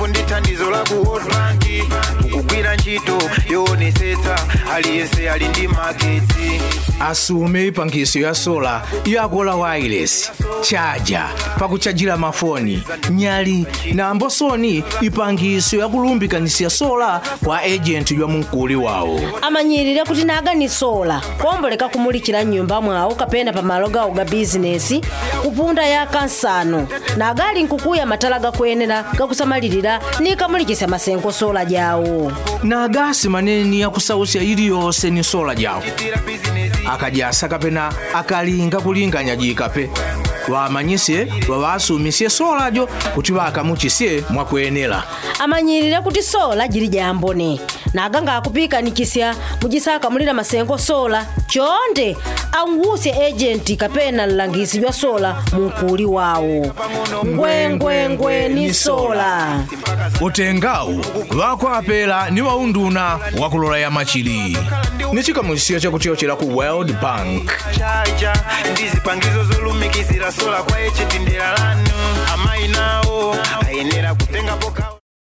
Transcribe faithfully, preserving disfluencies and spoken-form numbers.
ndi thandizo la ku World Bank kugwira ntchito yoonetsetsa aliyense ali ndi magetsi. Asume ipangiso ya sola yakola wireless charger pakuchajira mafoni nyali na ambosoni ipangiso yakulumbikanisia sola kwa agent ywa mkuli wawo. Amanyirira kuti naga ni sola komboleka kumulikira nyumba mwawo kapena pa maloga oga business kupunda ya kansano nagali nkukuya matalaga kwenera gakusamalirira ni kamulikisa masenko sola jawo. Nagasi maneni ya kusausia ili yose ni sola jawo. Akajasa kapena akalinga kulinganya jikape wamanyise wawasumisie sola jo kuti bakamuchisie mwakwenera. Amanyirira kuti sola jiri jambone naganga akupika nikisya mujisaka mulira masengo sola chonde anguse agent kapena langisi jwa sola mukuli wawo. Ngwengwe ngwe ni sola utengau wako apela ni waunduna wakulola ya machili nichikamusio cha kutiochera ku World Bank. Chaja ndizipangizo zolumikizira sola kwa eche tindera lanu amainao ayenera kutenga poka